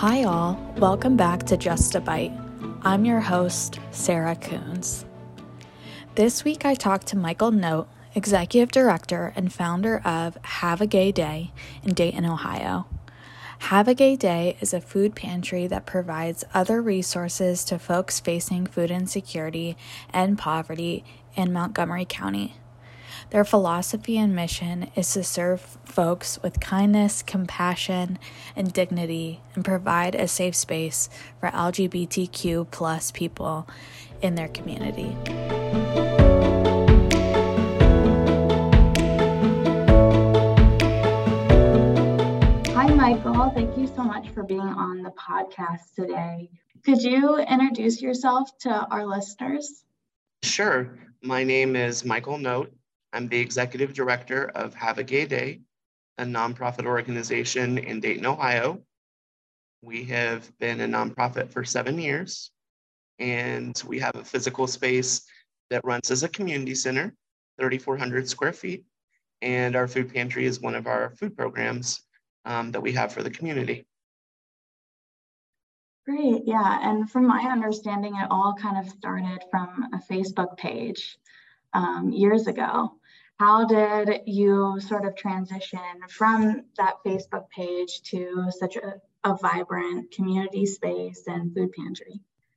Hi all, welcome back to Just a Bite. I'm your host, Sarah Coons. This week I talked to Michael Note, Executive Director and founder of Have a Gay Day in Dayton, Ohio. Have a Gay Day is a food pantry that provides other resources to folks facing food insecurity and poverty in Montgomery County. Their philosophy and mission is to serve folks with kindness, compassion, and dignity, and provide a safe space for LGBTQ plus people in their community. Hi, Michael. Thank you so much for being on the podcast today. Could you introduce yourself to our listeners? Sure. My name is Michael Note. I'm the Executive Director of Have a Gay Day, a nonprofit organization in Dayton, Ohio. We have been a nonprofit for 7 years, and we have a physical space that runs as a community center, 3,400 square feet, and our food pantry is one of our food programs that we have for the community. Great, yeah. And from my understanding, it all kind of started from a Facebook page years ago. How did you sort of transition from that Facebook page to such a vibrant community space and food pantry?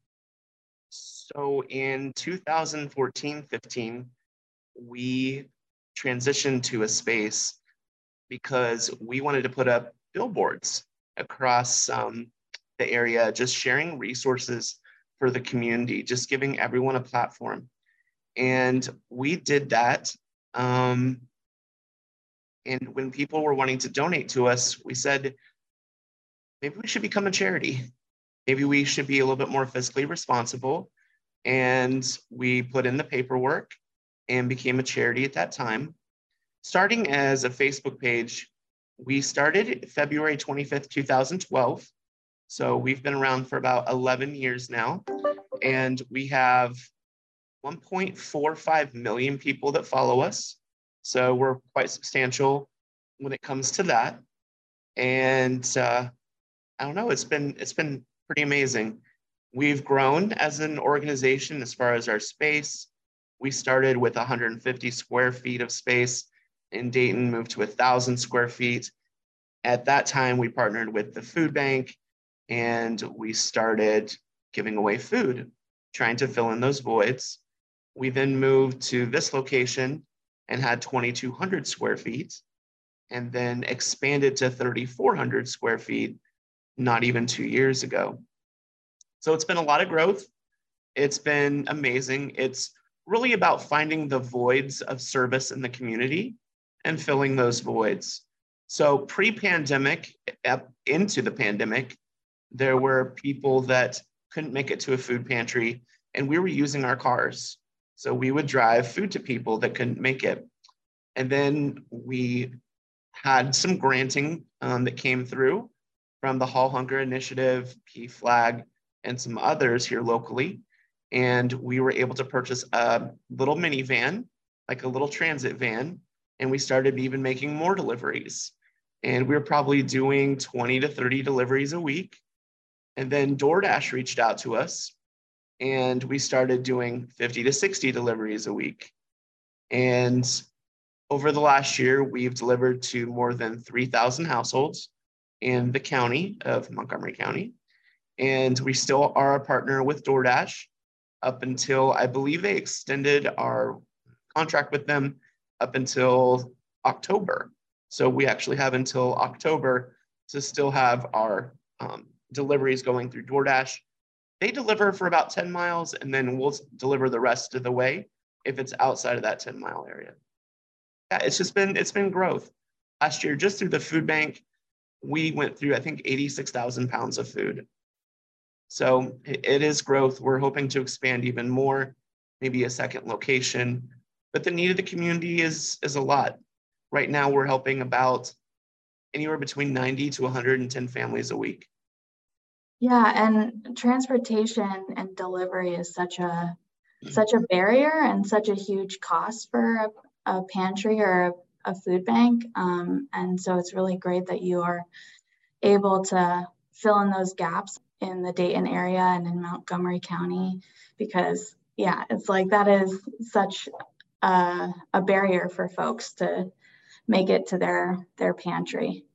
So in 2014-15, we transitioned to a space because we wanted to put up billboards across the area, just sharing resources for the community, just giving everyone a platform. And we did that. And when people were wanting to donate to us, we said, maybe we should become a charity. Maybe we should be a little bit more fiscally responsible. And we put in the paperwork and became a charity at that time. Starting as a Facebook page, we started February 25th, 2012. So we've been around for about 11 years now. And we have 1.45 million people that follow us. So we're quite substantial when it comes to that. And I don't know, it's been pretty amazing. We've grown as an organization as far as our space. We started with 150 square feet of space in Dayton, moved to 1,000 square feet. At that time, we partnered with the food bank and we started giving away food, trying to fill in those voids. We then moved to this location and had 2,200 square feet, and then expanded to 3,400 square feet not even 2 years ago. So it's been a lot of growth. It's been amazing. It's really about finding the voids of service in the community and filling those voids. So pre-pandemic, into the pandemic, there were people that couldn't make it to a food pantry, and we were using our cars. So we would drive food to people that couldn't make it. And then we had some granting that came through from the Hall Hunger Initiative, PFLAG, and some others here locally. And we were able to purchase a little minivan, like a little transit van. And we started even making more deliveries. And we were probably doing 20 to 30 deliveries a week. And then DoorDash reached out to us, and we started doing 50 to 60 deliveries a week. And over the last year, we've delivered to more than 3,000 households in the county of Montgomery County. And we still are a partner with DoorDash up until, I believe they extended our contract with them up until October. So we actually have until October to still have our deliveries going through DoorDash. They deliver for about 10 miles, and then we'll deliver the rest of the way if it's outside of that 10-mile area. Yeah, it's been growth. Last year, just through the food bank, we went through, I think, 86,000 pounds of food. So it is growth. We're hoping to expand even more, maybe a second location. But the need of the community is a lot. Right now, we're helping about anywhere between 90 to 110 families a week. Yeah, and transportation and delivery is such a barrier and such a huge cost for a pantry or a food bank. And so it's really great that you are able to fill in those gaps in the Dayton area and in Montgomery County, because yeah, it's like that is such a barrier for folks to make it to their pantry.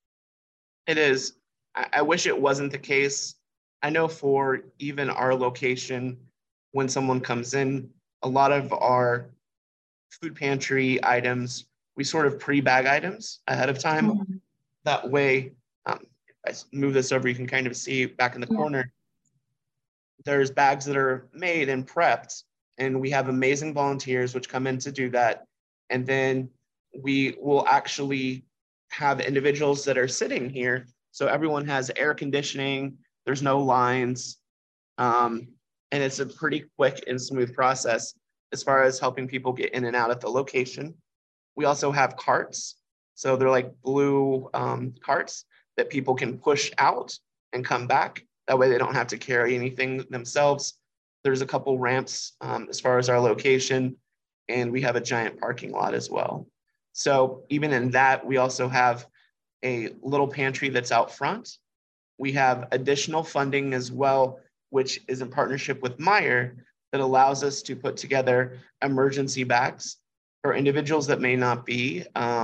It is. I wish it wasn't the case. I know for even our location, when someone comes in, a lot of our food pantry items, we sort of pre-bag items ahead of time. Mm-hmm. That way, if I move this over, you can kind of see back in the corner, there's bags that are made and prepped, and we have amazing volunteers which come in to do that. And then we will actually have individuals that are sitting here. So everyone has air conditioning, there's no lines, and it's a pretty quick and smooth process as far as helping people get in and out at the location. We also have carts. So they're like blue carts that people can push out and come back. That way they don't have to carry anything themselves. There's a couple ramps as far as our location, and we have a giant parking lot as well. So even in that, we also have a little pantry that's out front. We have additional funding as well, which is in partnership with Meijer, that allows us to put together emergency bags for individuals that may not be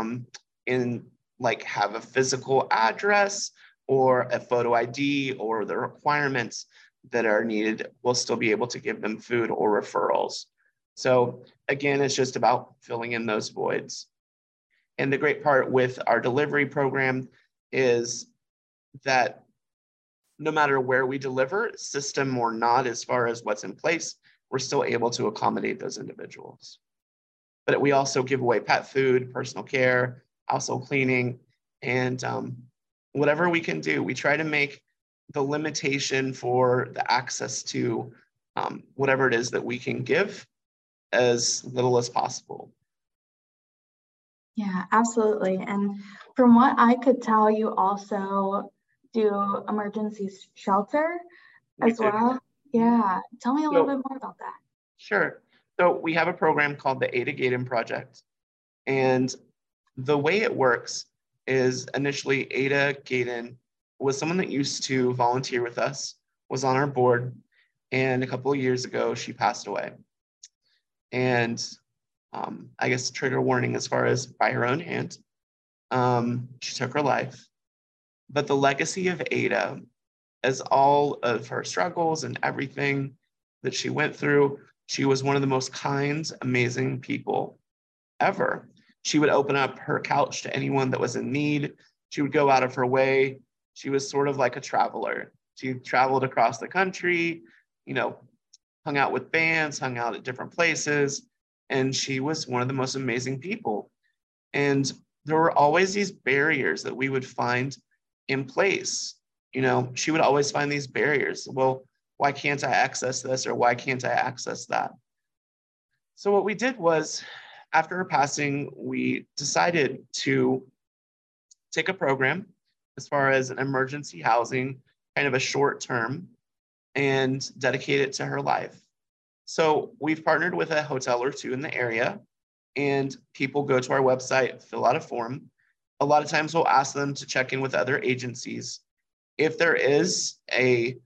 have a physical address or a photo ID or the requirements that are needed. We'll still be able to give them food or referrals. So again, it's just about filling in those voids. And the great part with our delivery program is that no matter where we deliver, system or not, as far as what's in place, we're still able to accommodate those individuals. But we also give away pet food, personal care, household cleaning, and whatever we can do. We try to make the limitation for the access to whatever it is that we can give as little as possible. Yeah, absolutely. And from what I could tell, you also do emergency shelter as well. Yeah, tell me a little bit more about that. Sure. So we have a program called the Ada Gaydon Project. And the way it works is initially Ada Gaydon was someone that used to volunteer with us, was on our board, and a couple of years ago, she passed away. And I guess trigger warning as far as by her own hand, she took her life. But the legacy of Ada, as all of her struggles and everything that she went through, she was one of the most kind, amazing people ever. She would open up her couch to anyone that was in need. She would go out of her way. She was sort of like a traveler. She traveled across the country, hung out with bands, hung out at different places. And she was one of the most amazing people. And there were always these barriers that we would find in place. She would always find these barriers. Well, why can't I access this, or why can't I access that? So what we did was, after her passing, we decided to take a program as far as an emergency housing, kind of a short term, and dedicate it to her life. So we've partnered with a hotel or two in the area, and people go to our website, fill out a form. A lot of times we'll ask them to check in with other agencies. If there is a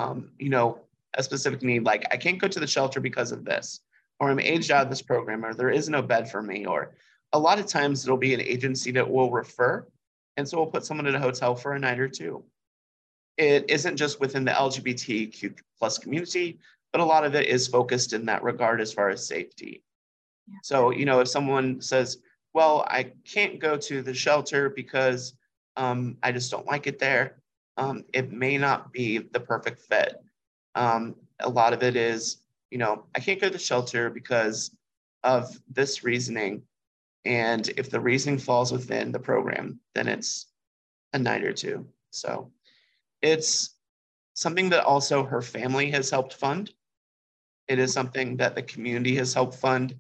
specific need, like I can't go to the shelter because of this, or I'm aged out of this program, or there is no bed for me, or a lot of times it'll be an agency that will refer. And so we'll put someone in a hotel for a night or two. It isn't just within the LGBTQ plus community, but a lot of it is focused in that regard as far as safety. Yeah. So, if someone says, well, I can't go to the shelter because I just don't like it there, it may not be the perfect fit. A lot of it is, I can't go to the shelter because of this reasoning. And if the reasoning falls within the program, then it's a night or two. So it's something that also her family has helped fund. It is something that the community has helped fund.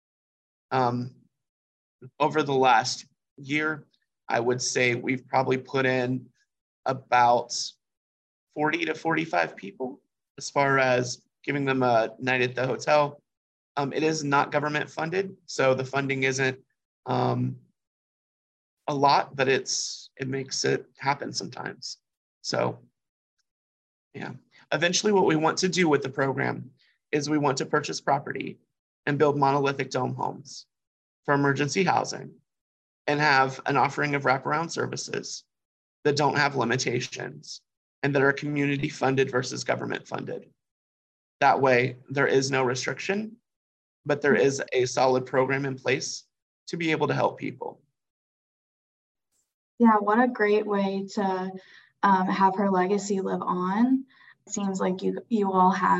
Over the last year, I would say we've probably put in about 40 to 45 people as far as giving them a night at the hotel. It is not government funded, so the funding isn't a lot, but it makes it happen sometimes. So yeah, eventually what we want to do with the program is we want to purchase property and build monolithic dome homes for emergency housing and have an offering of wraparound services that don't have limitations and that are community funded versus government funded. That way, there is no restriction, but there is a solid program in place to be able to help people. Yeah, what a great way to have her legacy live on. It seems like you all have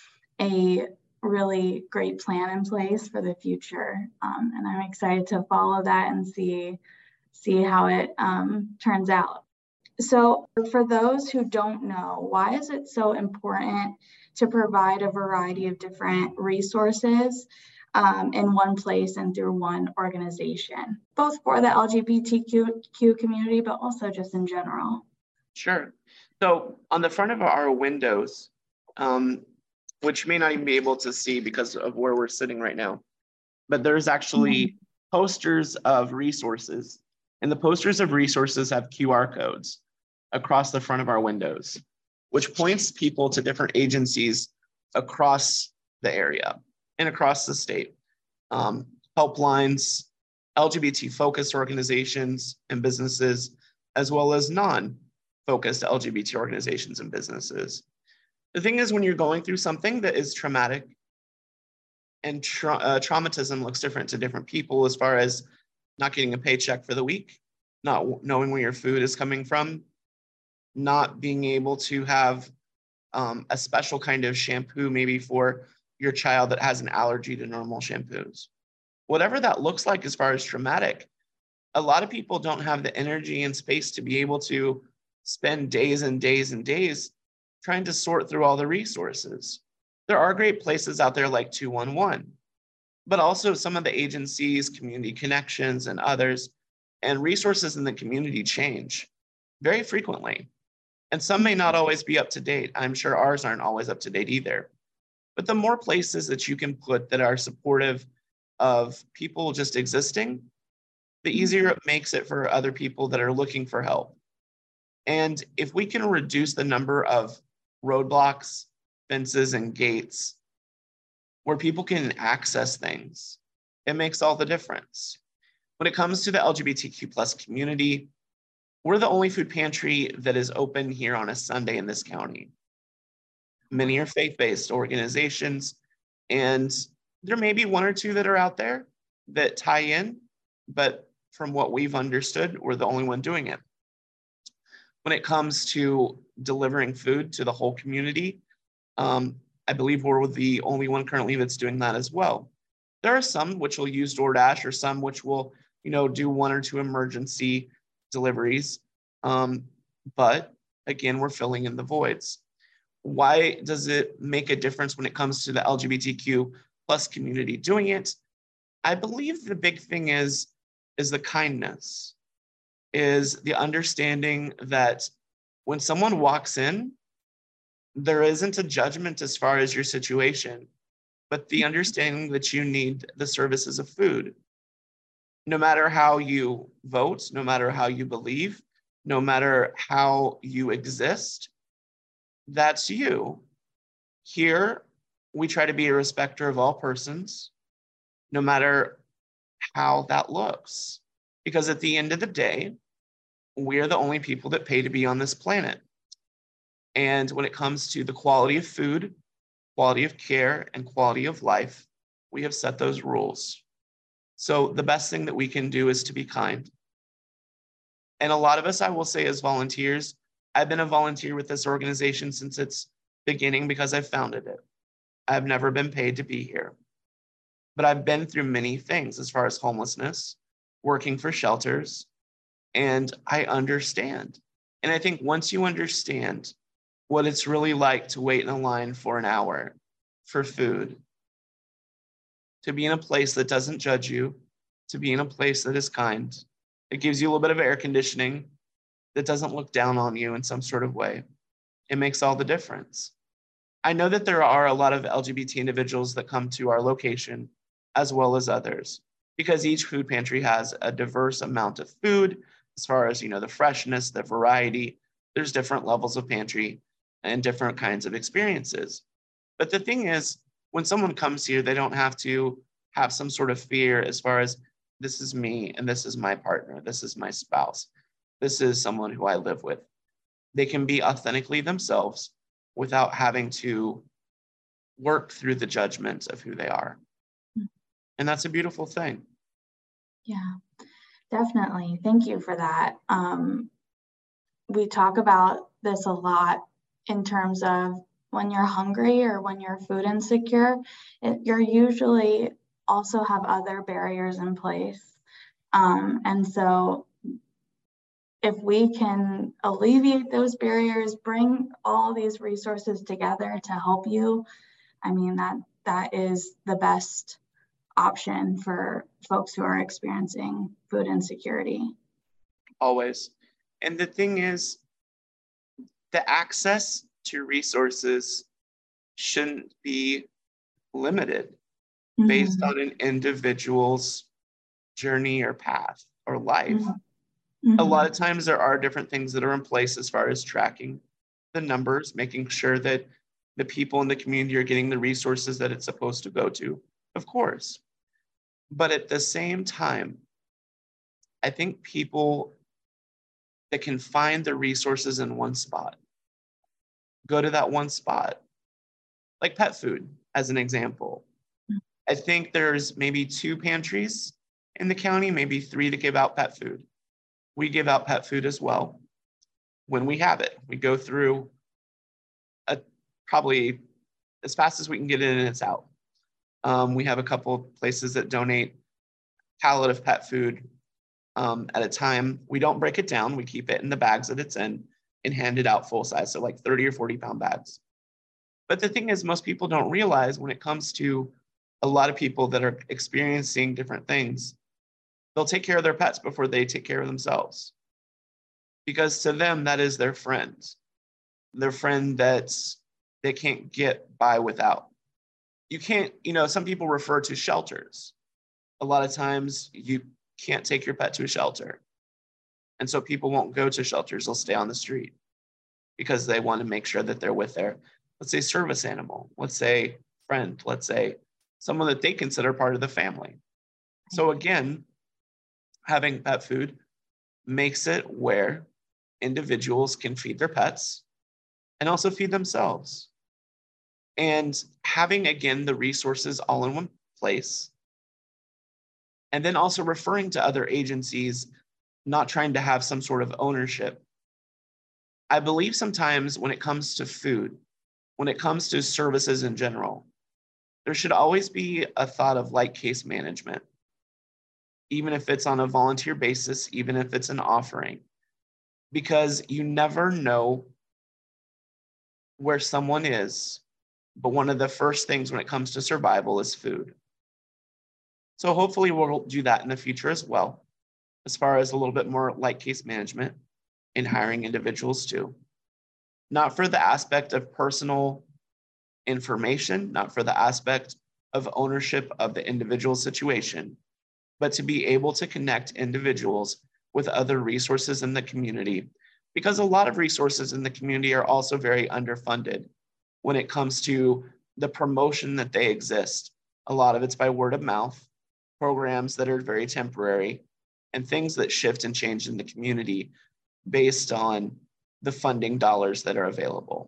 a really great plan in place for the future, and I'm excited to follow that and see how it turns out. So for those who don't know, why is it so important to provide a variety of different resources in one place and through one organization, both for the LGBTQ community, but also just in general? Sure. So on the front of our windows, which you may not even be able to see because of where we're sitting right now, but there's actually posters of resources. And the posters of resources have QR codes across the front of our windows, which points people to different agencies across the area and across the state. Helplines, LGBT-focused organizations and businesses, as well as non-focused LGBT organizations and businesses. The thing is, when you're going through something that is traumatic, and traumatism looks different to different people, as far as not getting a paycheck for the week, not knowing where your food is coming from, not being able to have a special kind of shampoo maybe for your child that has an allergy to normal shampoos. Whatever that looks like as far as traumatic, a lot of people don't have the energy and space to be able to spend days and days and days trying to sort through all the resources. There are great places out there like 211, but also some of the agencies, Community Connections, and others, and resources in the community change very frequently. And some may not always be up to date. I'm sure ours aren't always up to date either. But the more places that you can put that are supportive of people just existing, the easier it makes it for other people that are looking for help. And if we can reduce the number of roadblocks, fences, and gates where people can access things, it makes all the difference. When it comes to the LGBTQ plus community, we're the only food pantry that is open here on a Sunday in this county. Many are faith-based organizations, and there may be one or two that are out there that tie in, but from what we've understood, we're the only one doing it. When it comes to delivering food to the whole community, I believe we're the only one currently that's doing that as well. There are some which will use DoorDash, or some which will, do one or two emergency deliveries. But again, we're filling in the voids. Why does it make a difference when it comes to the LGBTQ plus community doing it? I believe the big thing is the kindness, is the understanding that when someone walks in, there isn't a judgment as far as your situation, but the understanding that you need the services of food. No matter how you vote, no matter how you believe, no matter how you exist, that's you. Here, we try to be a respecter of all persons, no matter how that looks. Because at the end of the day, we are the only people that pay to be on this planet. And when it comes to the quality of food, quality of care, and quality of life, we have set those rules. So the best thing that we can do is to be kind. And a lot of us, I will say, as volunteers, I've been a volunteer with this organization since its beginning because I founded it. I've never been paid to be here. But I've been through many things as far as homelessness, working for shelters, and I understand. And I think once you understand what it's really like to wait in a line for an hour for food, to be in a place that doesn't judge you, to be in a place that is kind, it gives you a little bit of air conditioning, that doesn't look down on you in some sort of way. It makes all the difference. I know that there are a lot of LGBT individuals that come to our location, as well as others, because each food pantry has a diverse amount of food as far as, the freshness, the variety, There's different levels of pantry and different kinds of experiences. But the thing is, when someone comes here, they don't have to have some sort of fear as far as this is me and this is my partner, this is my spouse, this is someone who I live with. They can be authentically themselves without having to work through the judgment of who they are. And that's a beautiful thing. Yeah, definitely. Thank you for that. We talk about this a lot in terms of when you're hungry or when you're food insecure, you're usually also have other barriers in place. And so if we can alleviate those barriers, bring all these resources together to help you, I mean, that is the best option for folks who are experiencing food insecurity. Always. And the thing is, the access to resources shouldn't be limited based on an individual's journey or path or life. A lot of times there are different things that are in place as far as tracking the numbers, making sure that the people in the community are getting the resources that it's supposed to go to, of course. But at the same time, I think people that can find the resources in one spot, go to that one spot, like pet food, as an example. I think there's maybe 2 pantries in the county, maybe 3 to give out pet food. We give out pet food as well when we have it. We go through probably as fast as we can get it in and it's out. We have a couple of places that donate pallet of pet food at a time. We don't break it down. We keep it in the bags that it's in and hand it out full size, so like 30 or 40 pound bags. But the thing is, most people don't realize when it comes to a lot of people that are experiencing different things, they'll take care of their pets before they take care of themselves. Because to them, that is their friend that they can't get by without. You can't, some people refer to shelters. A lot of times you can't take your pet to a shelter. And so people won't go to shelters, they'll stay on the street because they want to make sure that they're with their, let's say, service animal, let's say friend, let's say someone that they consider part of the family. So again, having pet food makes it where individuals can feed their pets and also feed themselves. And having, again, the resources all in one place. And then also referring to other agencies, not trying to have some sort of ownership. I believe sometimes when it comes to food, when it comes to services in general, there should always be a thought of like case management, even if it's on a volunteer basis, even if it's an offering, because you never know where someone is. But one of the first things when it comes to survival is food. So hopefully we'll do that in the future as well, as far as a little bit more like case management in hiring individuals too. Not for the aspect of personal information, not for the aspect of ownership of the individual situation, but to be able to connect individuals with other resources in the community, because a lot of resources in the community are also very underfunded when it comes to the promotion that they exist. A lot of it's by word of mouth, programs that are very temporary, and things that shift and change in the community based on the funding dollars that are available.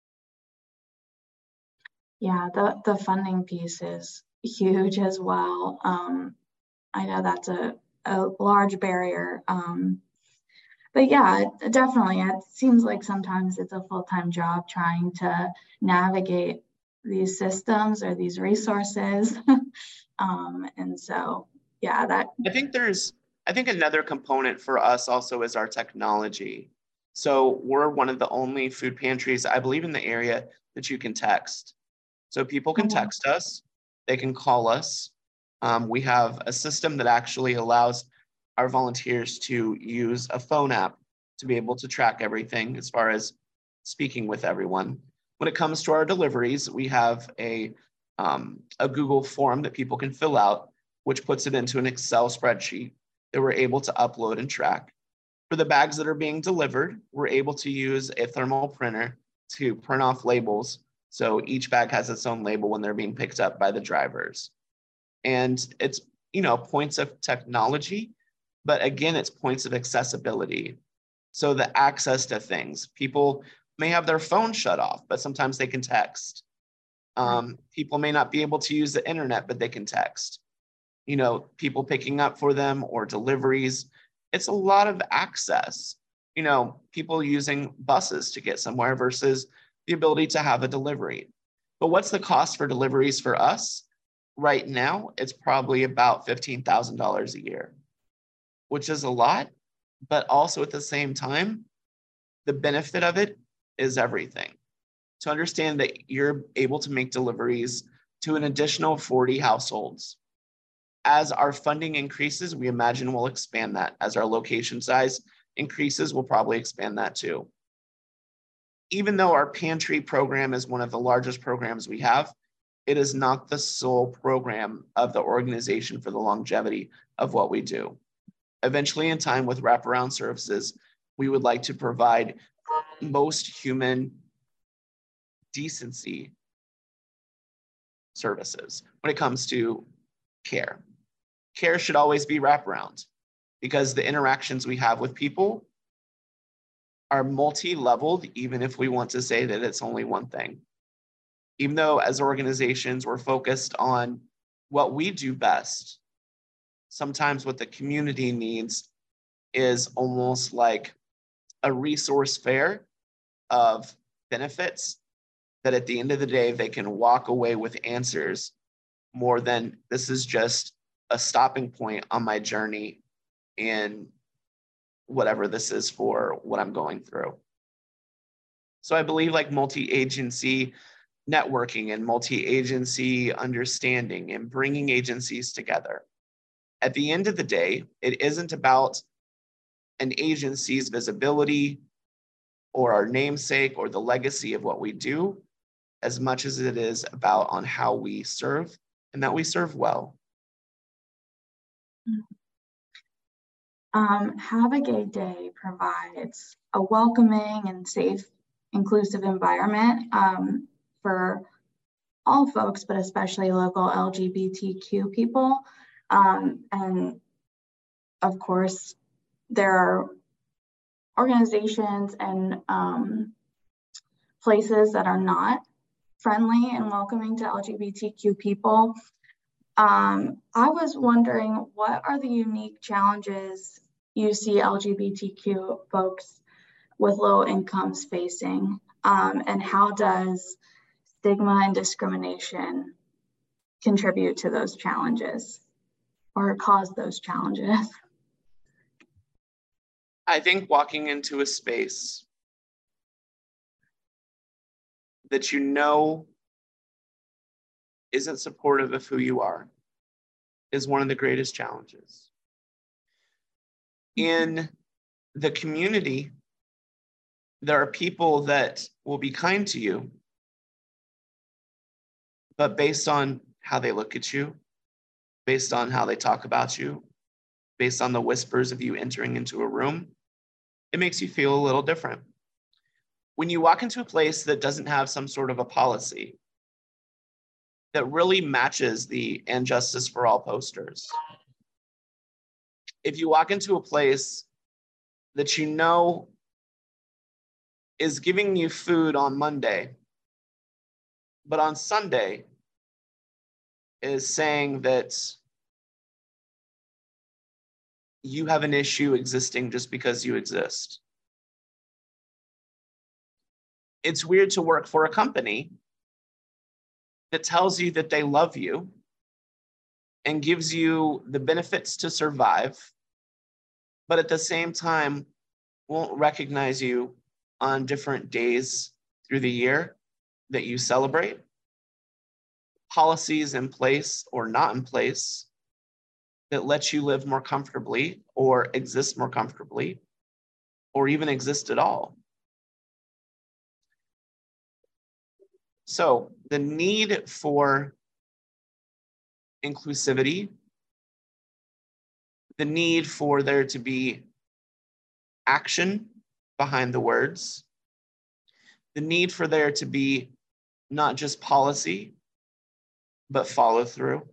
Yeah, the funding piece is huge as well. I know that's a large barrier. But yeah, definitely. It seems like sometimes it's a full-time job trying to navigate these systems or these resources. And so, yeah, that. I think another component for us also is our technology. So we're one of the only food pantries, I believe, in the area that you can text. So people can text us, they can call us. We have a system that actually allows our volunteers to use a phone app to be able to track everything as far as speaking with everyone. When it comes to our deliveries, we have a Google form that people can fill out, which puts it into an Excel spreadsheet that we're able to upload and track. For the bags that are being delivered, we're able to use a thermal printer to print off labels. So each bag has its own label when they're being picked up by the drivers. And it's, points of technology, but again, it's points of accessibility. So the access to things. People may have their phone shut off, but sometimes they can text. People may not be able to use the internet, but they can text. People picking up for them or deliveries. It's a lot of access. People using buses to get somewhere versus the ability to have a delivery. But what's the cost for deliveries for us? Right now, it's probably about $15,000 a year, which is a lot, but also at the same time, the benefit of it is everything. To understand that you're able to make deliveries to an additional 40 households. As our funding increases, we imagine we'll expand that. As our location size increases, we'll probably expand that too. Even though our pantry program is one of the largest programs we have, it is not the sole program of the organization for the longevity of what we do. Eventually, in time with wraparound services, we would like to provide most human decency services when it comes to care. Care should always be wraparound because the interactions we have with people are multi-leveled, even if we want to say that it's only one thing. Even though as organizations, we're focused on what we do best, sometimes what the community needs is almost like a resource fair of benefits that at the end of the day, they can walk away with answers more than this is just a stopping point on my journey in whatever this is for what I'm going through. So I believe like multi-agency networking and multi-agency understanding and bringing agencies together. At the end of the day, it isn't about an agency's visibility or our namesake or the legacy of what we do, as much as it is about on how we serve and that we serve well. Have a Gay Day provides a welcoming and safe, inclusive environment for all folks, but especially local LGBTQ people. And of course, there are organizations and places that are not friendly and welcoming to LGBTQ people. I was wondering, what are the unique challenges you see LGBTQ folks with low incomes facing? And how does stigma and discrimination contribute to those challenges or cause those challenges? I think walking into a space that you know isn't supportive of who you are is one of the greatest challenges. In the community, there are people that will be kind to you, but based on how they look at you, based on how they talk about you, based on the whispers of you entering into a room, it makes you feel a little different. When you walk into a place that doesn't have some sort of a policy that really matches the "And Justice for All" posters, if you walk into a place that you know is giving you food on Monday, but on Sunday is saying that you have an issue existing just because you exist. It's weird to work for a company that tells you that they love you and gives you the benefits to survive, but at the same time won't recognize you on different days through the year that you celebrate. Policies in place or not in place that let you live more comfortably or exist more comfortably or even exist at all. So the need for inclusivity, the need for there to be action behind the words, the need for there to be not just policy, but follow through.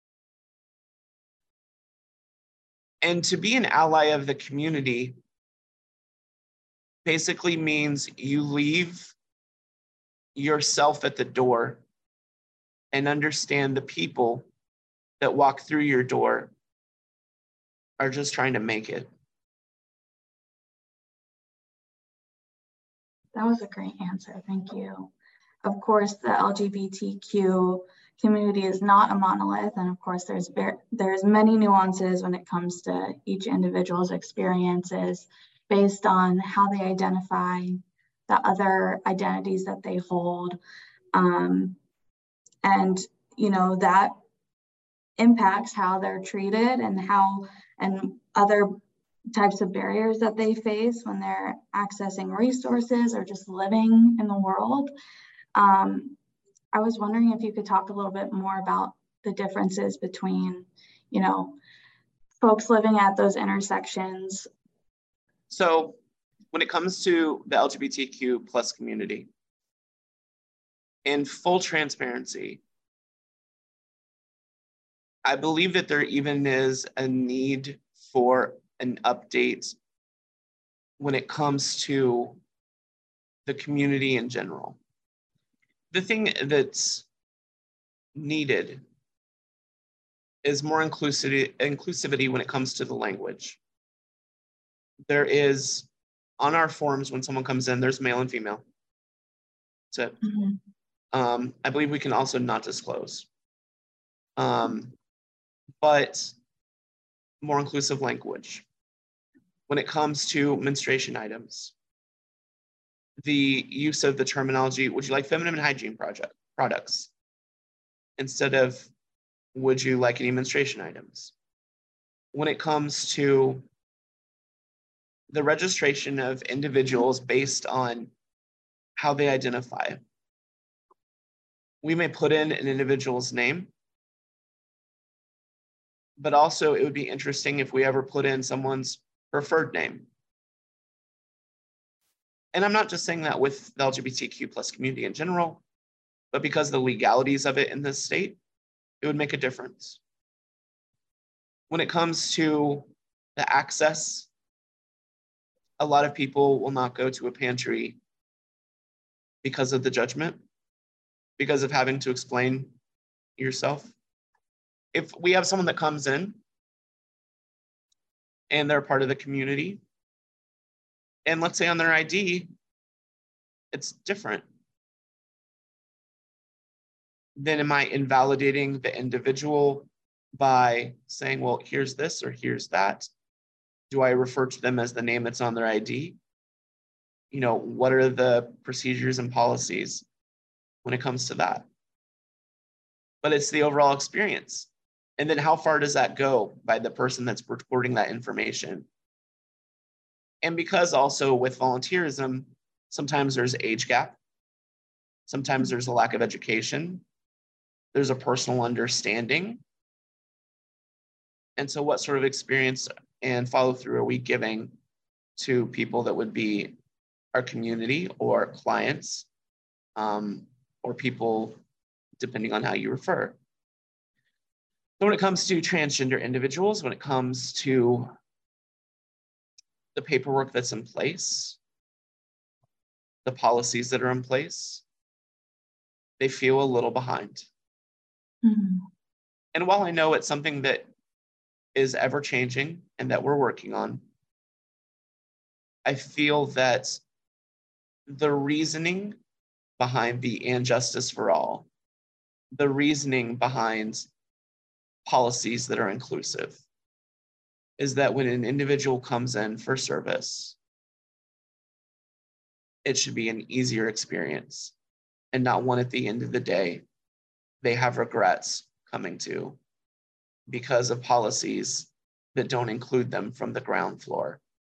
And to be an ally of the community basically means you leave yourself at the door and understand the people that walk through your door are just trying to make it. That was a great answer. Thank you. Of course, the LGBTQ community is not a monolith, and of course, there's many nuances when it comes to each individual's experiences based on how they identify, the other identities that they hold, and that impacts how they're treated and other types of barriers that they face when they're accessing resources or just living in the world. I was wondering if you could talk a little bit more about the differences between, folks living at those intersections. So when it comes to the LGBTQ plus community, in full transparency, I believe that there even is a need for an update when it comes to the community in general. The thing that's needed is more inclusivity when it comes to the language. There is, on our forms, when someone comes in, there's male and female. That's it. Mm-hmm. I believe we can also not disclose. But more inclusive language. When it comes to menstruation items, the use of the terminology, would you like feminine hygiene products? Instead of, would you like any menstruation items? When it comes to the registration of individuals based on how they identify, we may put in an individual's name, but also it would be interesting if we ever put in someone's preferred name. And I'm not just saying that with the LGBTQ plus community in general, but because of the legalities of it in this state, it would make a difference. When it comes to the access, a lot of people will not go to a pantry because of the judgment, because of having to explain yourself. If we have someone that comes in and they're part of the community, and let's say on their ID, it's different, then am I invalidating the individual by saying, well, here's this or here's that? Do I refer to them as the name that's on their ID? What are the procedures and policies when it comes to that? But it's the overall experience. And then how far does that go by the person that's recording that information? And because also with volunteerism, sometimes there's age gap. Sometimes there's a lack of education. There's a personal understanding. And so what sort of experience and follow through are we giving to people that would be our community or clients, or people, depending on how you refer? So when it comes to transgender individuals, when it comes to the paperwork that's in place, the policies that are in place, they feel a little behind. Mm-hmm. And while I know it's something that is ever changing and that we're working on, I feel that the reasoning behind the And Justice for All, the reasoning behind policies that are inclusive, is that when an individual comes in for service, it should be an easier experience and not one at the end of the day they have regrets coming to because of policies that don't include them from the ground floor.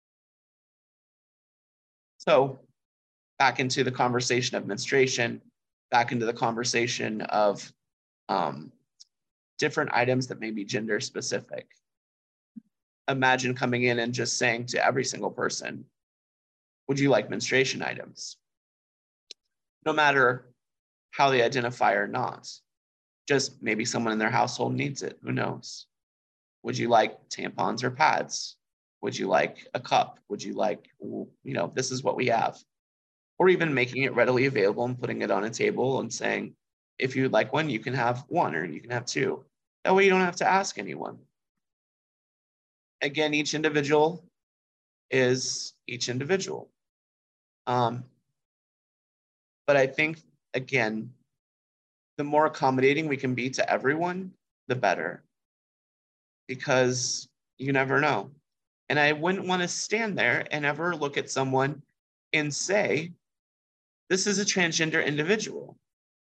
So back into the conversation of menstruation, back into the conversation of different items that may be gender specific. imagine coming in and just saying to every single person, would you like menstruation items? No matter how they identify or not. Just maybe someone in their household needs it. Who knows? Would you like tampons or pads? Would you like a cup? Would you like, this is what we have. Or even making it readily available and putting it on a table and saying, if you'd like one, you can have one or you can have two. That way you don't have to ask anyone. Again, each individual is each individual. But I think, again, the more accommodating we can be to everyone, the better. Because you never know. And I wouldn't want to stand there and ever look at someone and say, this is a transgender individual.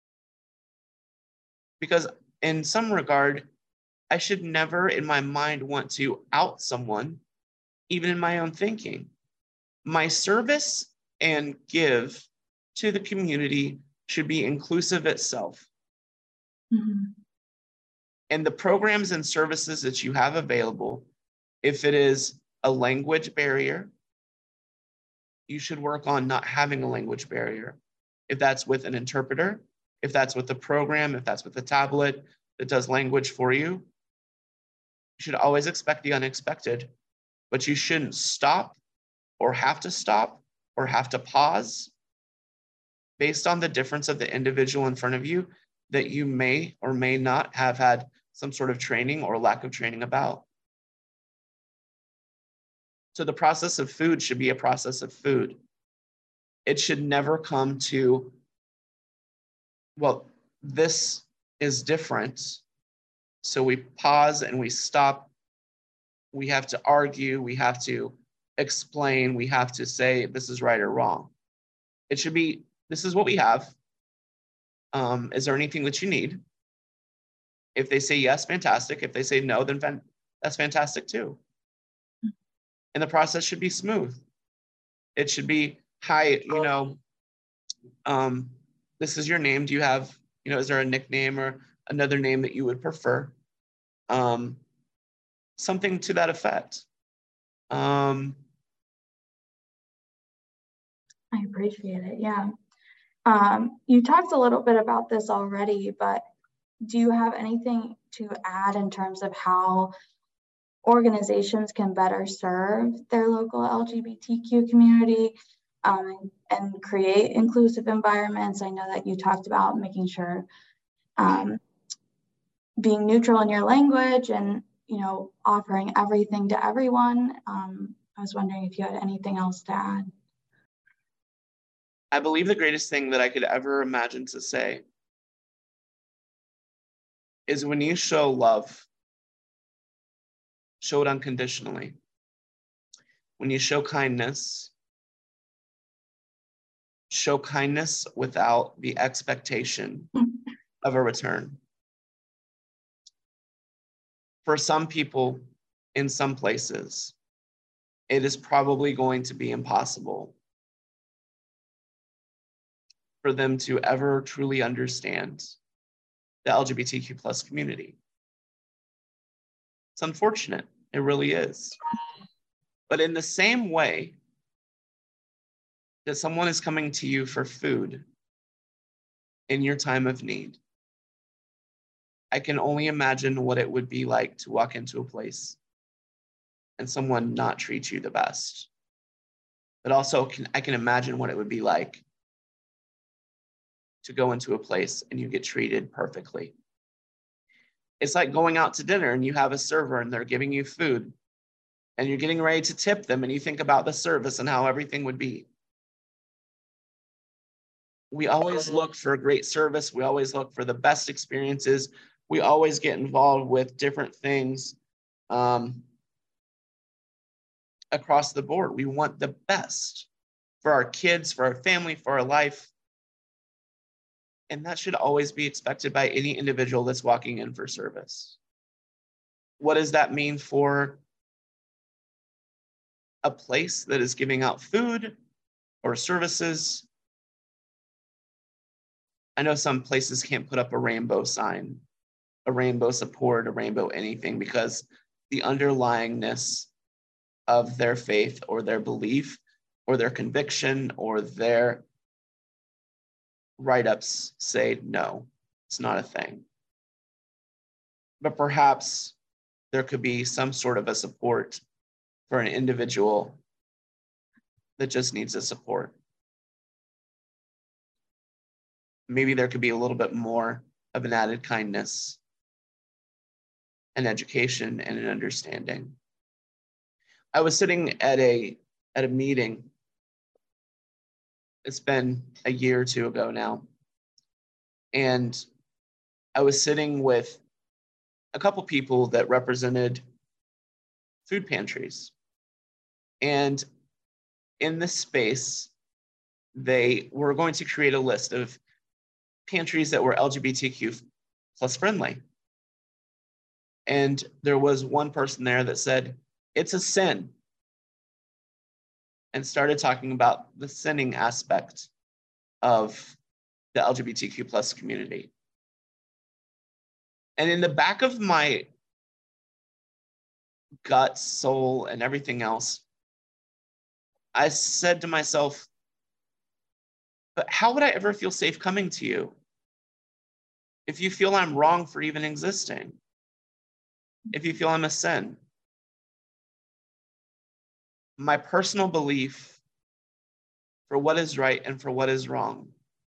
Because in some regard, I should never in my mind want to out someone, even in my own thinking. My service and give to the community should be inclusive itself. Mm-hmm. And the programs and services that you have available, if it is a language barrier, you should work on not having a language barrier. If that's with an interpreter, if that's with a program, if that's with a tablet that does language for you, you should always expect the unexpected, but you shouldn't stop or have to pause based on the difference of the individual in front of you that you may or may not have had some sort of training or lack of training about. So the process of food should be a process of food. It should never come to, well, this is different. So we pause and we stop. We have to argue. We have to explain. We have to say this is right or wrong. It should be, this is what we have. Is there anything that you need? If they say yes, fantastic. If they say no, then that's fantastic too. And the process should be smooth. It should be, hi, this is your name. Do you have, is there a nickname or another name that you would prefer? Something to that effect. I appreciate it. Yeah. You talked a little bit about this already, but do you have anything to add in terms of how organizations can better serve their local LGBTQ community and create inclusive environments? I know that you talked about making sure being neutral in your language and, offering everything to everyone. I was wondering if you had anything else to add. I believe the greatest thing that I could ever imagine to say is when you show love, show it unconditionally. When you show kindness without the expectation of a return. For some people, in some places, it is probably going to be impossible for them to ever truly understand the LGBTQ plus community. It's unfortunate, it really is. But in the same way that someone is coming to you for food in your time of need, I can only imagine what it would be like to walk into a place and someone not treat you the best. But also I can imagine what it would be like to go into a place and you get treated perfectly. It's like going out to dinner and you have a server and they're giving you food and you're getting ready to tip them and you think about the service and how everything would be. We always look for great service. We always look for the best experiences. We always get involved with different things across the board. We want the best for our kids, for our family, for our life. And that should always be expected by any individual that's walking in for service. What does that mean for a place that is giving out food or services? I know some places can't put up a rainbow sign, a rainbow support, a rainbow anything, because the underlyingness of their faith or their belief or their conviction or their write-ups say, no, it's not a thing. But perhaps there could be some sort of a support for an individual that just needs a support. Maybe there could be a little bit more of an added kindness, an education, and an understanding. I was sitting at a meeting. It's been a year or two ago now. And I was sitting with a couple people that represented food pantries. And in this space, they were going to create a list of pantries that were LGBTQ plus friendly. And there was one person there that said, it's a sin, and started talking about the sinning aspect of the LGBTQ plus community. And in the back of my gut, soul, and everything else, I said to myself, but how would I ever feel safe coming to you if you feel I'm wrong for even existing? If you feel I'm a sin? My personal belief for what is right and for what is wrong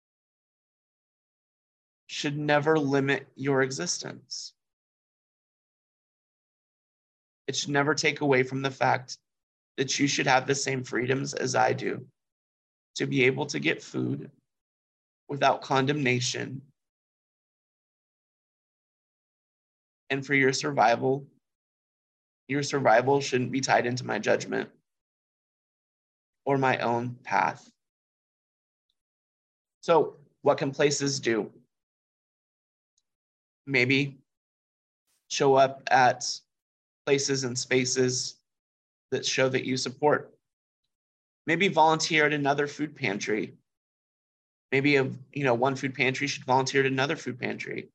should never limit your existence. It should never take away from the fact that you should have the same freedoms as I do to be able to get food without condemnation, and for your survival shouldn't be tied into my judgment or my own path. So what can places do? Maybe show up at places and spaces that show that you support. Maybe volunteer at another food pantry. Maybe one food pantry should volunteer at another food pantry.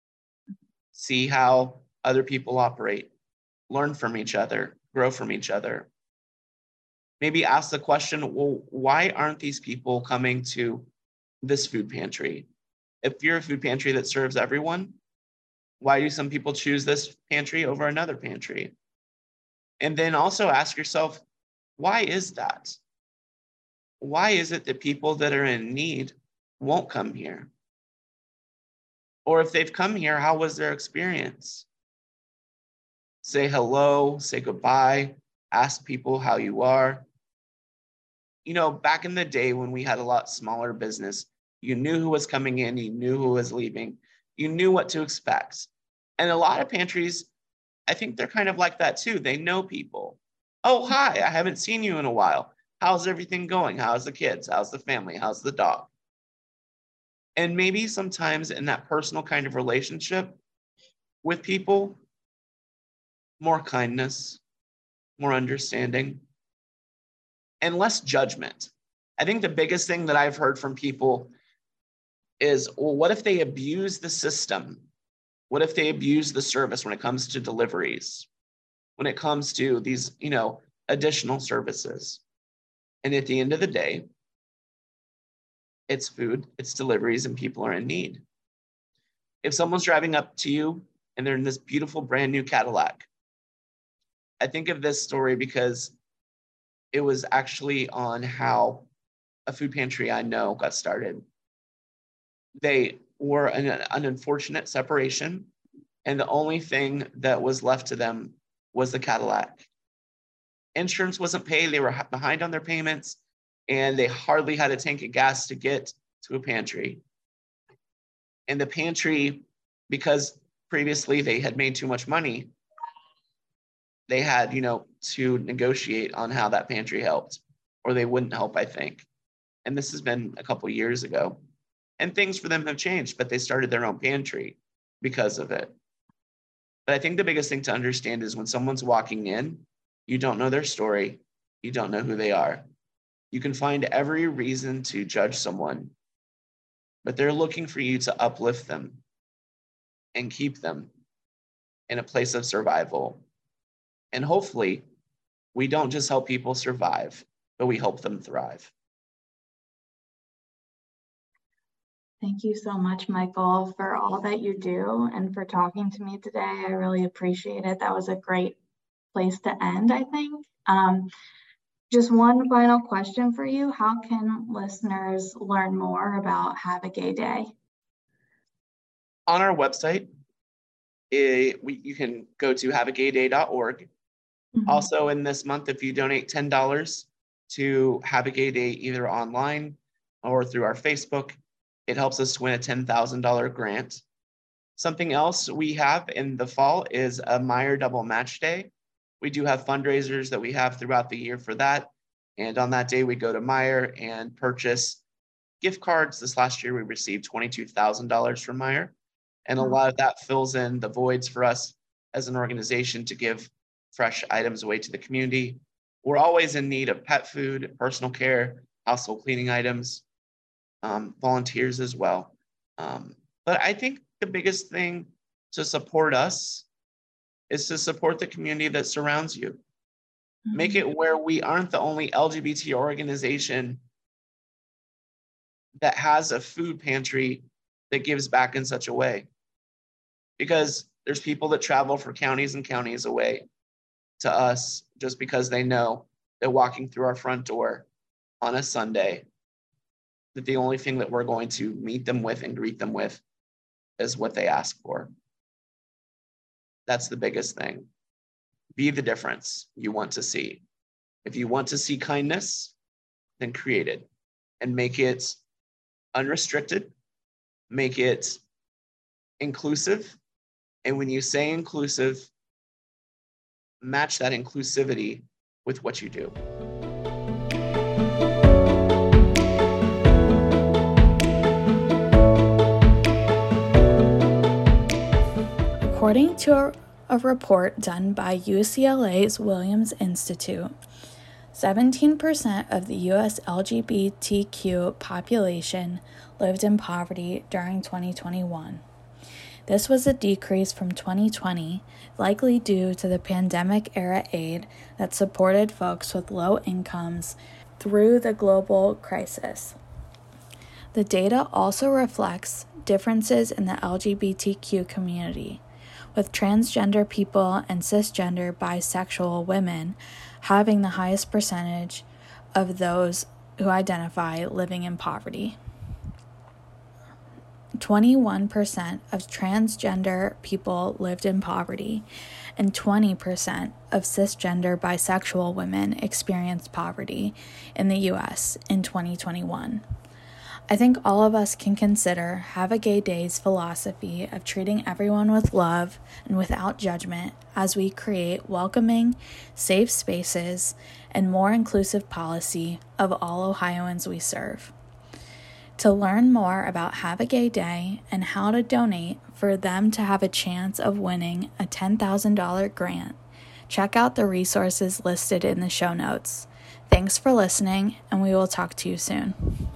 See how other people operate, learn from each other, grow from each other. Maybe ask the question, well, why aren't these people coming to this food pantry? If you're a food pantry that serves everyone, why do some people choose this pantry over another pantry? And then also ask yourself, why is that? Why is it that people that are in need won't come here? Or if they've come here, how was their experience? Say hello, say goodbye, ask people how you are. Back in the day when we had a lot smaller business, you knew who was coming in, you knew who was leaving, you knew what to expect. And a lot of pantries, I think they're kind of like that too. They know people. Oh, hi, I haven't seen you in a while. How's everything going? How's the kids? How's the family? How's the dog? And maybe sometimes in that personal kind of relationship with people, more kindness, more understanding, and less judgment. I think the biggest thing that I've heard from people is, well, what if they abuse the system? What if they abuse the service when it comes to deliveries, when it comes to these, additional services? And at the end of the day, it's food, it's deliveries, and people are in need. If someone's driving up to you and they're in this beautiful brand new Cadillac, I think of this story because it was actually on how a food pantry I know got started. They were an unfortunate separation, and the only thing that was left to them was the Cadillac. Insurance wasn't paid, they were behind on their payments, and they hardly had a tank of gas to get to a pantry. And the pantry, because previously they had made too much money, they had, to negotiate on how that pantry helped, or they wouldn't help, I think. And this has been a couple years ago. And things for them have changed, but they started their own pantry because of it. But I think the biggest thing to understand is when someone's walking in, you don't know their story, you don't know who they are. You can find every reason to judge someone, but they're looking for you to uplift them and keep them in a place of survival. And hopefully, We don't just help people survive, but we help them thrive. Thank you so much, Michael, for all that you do and for talking to me today. I really appreciate it. That was a great place to end, I think. Just one final question for you. How can listeners learn more about Have a Gay Day? On our website, you can go to haveagayday.org. Mm-hmm. Also, in this month, if you donate $10 to Have a Gay Day, either online or through our Facebook, it helps us to win a $10,000 grant. Something else we have in the fall is a Meijer Double Match Day. We do have fundraisers that we have throughout the year for that. And on that day, we go to Meijer and purchase gift cards. This last year, we received $22,000 from Meijer. And a lot of that fills in the voids for us as an organization to give fresh items away to the community. We're always in need of pet food, personal care, household cleaning items, volunteers as well. But I think the biggest thing to support us is to support the community that surrounds you. Mm-hmm. Make it where we aren't the only LGBT organization that has a food pantry that gives back in such a way. Because there's people that travel for counties and counties away to us just because they know that walking through our front door on a Sunday, that the only thing that we're going to meet them with and greet them with is what they ask for. That's the biggest thing. Be the difference you want to see. If you want to see kindness, then create it and make it unrestricted, make it inclusive. And when you say inclusive, match that inclusivity with what you do. According to a report done by UCLA's Williams Institute, 17% of the U.S. LGBTQ population lived in poverty during 2021. This was a decrease from 2020, likely due to the pandemic-era aid that supported folks with low incomes through the global crisis. The data also reflects differences in the LGBTQ community, with transgender people and cisgender bisexual women having the highest percentage of those who identify living in poverty. 21% of transgender people lived in poverty, and 20% of cisgender bisexual women experienced poverty in the U.S. in 2021. I think all of us can consider Have a Gay Day's philosophy of treating everyone with love and without judgment as we create welcoming, safe spaces and more inclusive policy of all Ohioans we serve. To learn more about Have a Gay Day and how to donate for them to have a chance of winning a $10,000 grant, check out the resources listed in the show notes. Thanks for listening, and we will talk to you soon.